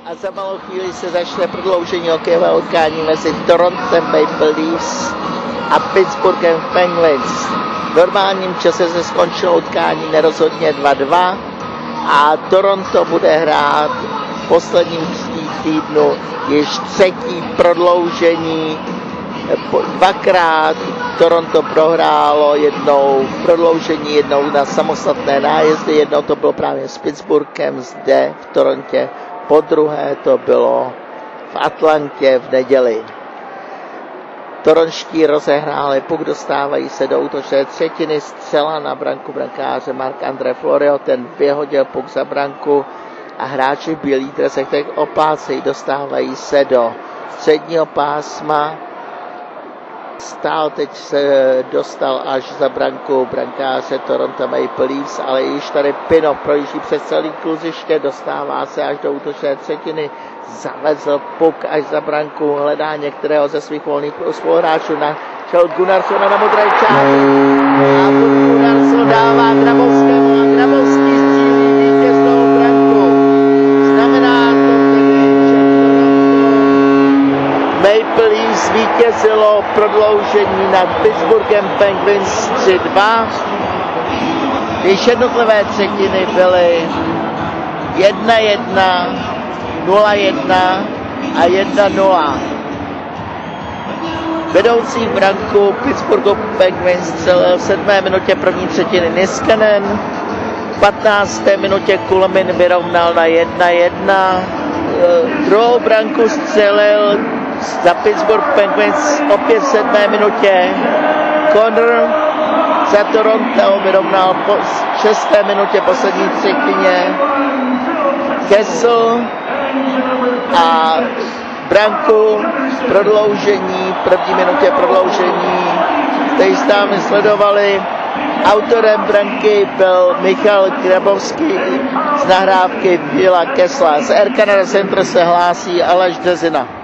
A za malou chvíli se začne prodloužení hokejového utkání mezi Torontem Maple Leafs a Pittsburghem Penguins. V normálním čase se skončilo utkání nerozhodně 2-2 a Toronto bude hrát v posledním týdnu již třetí prodloužení. Dvakrát Toronto prohrálo, jednou v prodloužení, jednou na samostatné nájezdy, jednou to bylo právě s Pittsburghem zde v Torontě, po druhé to bylo v Atlantě v neděli. Toronští rozehráli puk, dostávají se do útočné třetiny, střela na branku brankáře Marc-André Fleuryho, ten vyhodil puk za branku a hráči v bílých dresech tak oplácejí, dostávají se do středního pásma. Stál, teď se dostal až za branku brankáře Toronto Maple Leafs, ale již tady Pino projíždí přes celý kluziště, dostává se až do útočné třetiny, zavezl puk až za branku, hledá některého ze svých volných spoluhráčů, našel Gunnarssona na modré části a Gunnarsson dává Grabovskému a Grabovský střílí vítěznou branku. Znamená to tedy, že Maple Leafs vítězilo prodloužení nad Pittsburghem Penguins 3-2. Když jednotlivé třetiny byly 1-1, 0-1 a 1-0. Vedoucí branku Pittsburghu Penguins střelil v 7. minutě první třetiny Niskanen, v 15. minutě Kulemin vyrovnal na 1-1. Druhou branku střelil za Pittsburgh Penguins opět v 7. minutě Connor, za Toronto vyrovnal po 6. minutě poslední třetině Kessel a branku prodloužení, v první minutě prodloužení, který jste sledovali. Autorem branky byl Michal Grabovský z nahrávky Billa Kessla. Z Air Canada Center se hlásí Aleš Dezina.